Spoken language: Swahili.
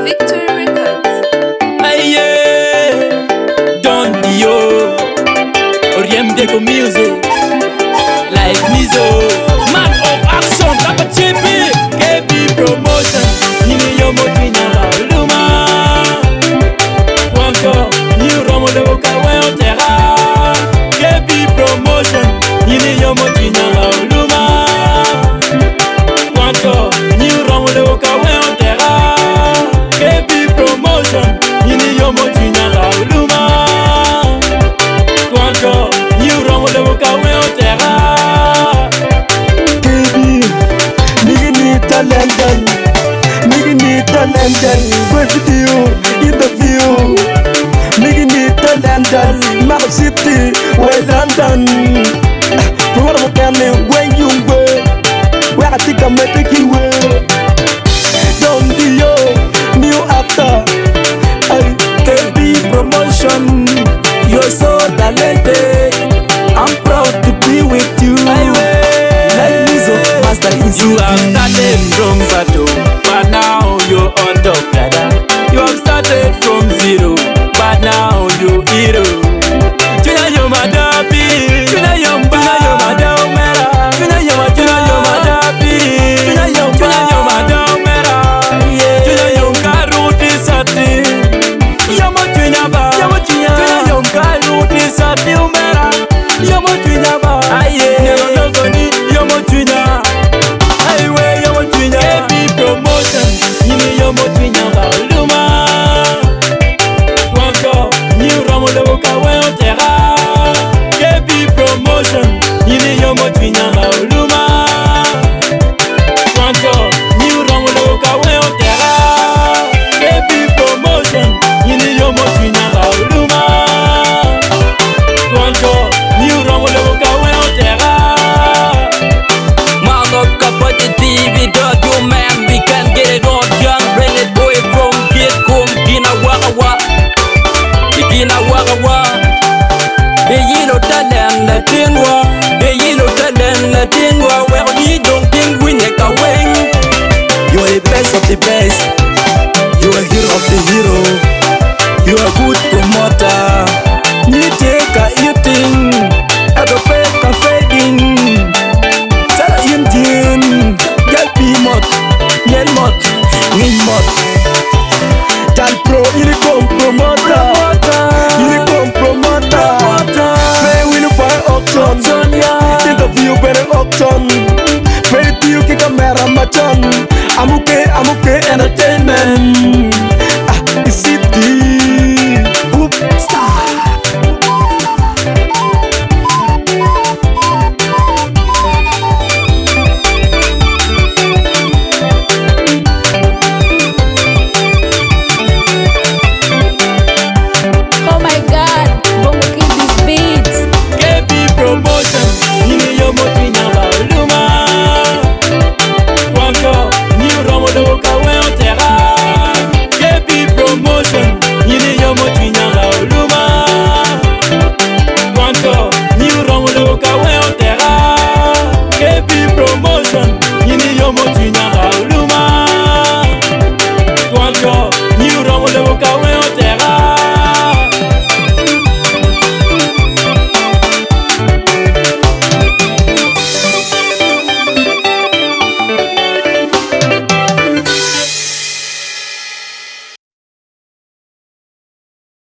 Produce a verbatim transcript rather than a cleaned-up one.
Victory Records. Aye, Don Dio, Oriem Deco Music, like Mizo, Man of Action, Papa Chippy, K B Promotion, Nini Yomo Twina Luma, Wanko, New Romo de Okawe Terra, K B Promotion, Nini Yomo Twina Luma, Wanko, New Romo de Okawe Terra, K B Promotion, Nini Yomo Twina Luma, Wanko, New Romo de Okawe Terra. London, nigga need to London. Where with you, interview. Nigga need to London, Mark City, where London. What am I going when you go? Where I think I'm making way. Don't be your new actor. I can be promotion. You're so talented. I'm proud to be with you. Like Mizo, master in You have started from bottom, but now you're on top, brother. You have started from zero, but now you're hero. Tuna yo madapi, tuna yo tuna yo madamera, tuna yo tuna yo madapi, tuna yo tuna yo madamera, tuna yo karuti sati, yo mo tuna ba, yo mo tuna, tuna yo karuti sati umera, yo mo tuna ba, aye, yo no goni, yo mo tuna. K B Promotion, Nini Yomo Twina Luma, Wanko, New Romo de Okawe Terra. K B Promotion, Nini Yomo Twina Luma, Wanko, New Romo de Okawe Terra. K B Promotion, Nini Yomo Twina Luma, Wanko, New Romo de Okawe Terra. Mark up the T V, dot you man, we can get it all young, bring it boy from kid, come, Gina Wagawa, Gina Wagawa. The yellow talent, Latin war, the yellow talent, Latin war, where we don't think we make a wing. You are the best of the best. You are hero of the hero. You are good promoter. You take a eating, at the fake a fading. Tell him Jin, get be mot, yen mot, nin mot. Tal pro, il est comme promoter. Il est comme promoter. Mais oui, nous pas auction. Interview better auction. Very few camera machon. Amuke, amuke entertainment. Ah, it's city. Boop, star. Oh my god, Bongo King these beats. K B Promotion, Nini Yomo Twina Luma, Wanko, New Romo de Okawe Terra. K B Promotion, Nini Yomo Twina Luma, Wanko, New Romo de Okawe Terra. K B Promotion, Nini Yomo Twina Luma, Wanko.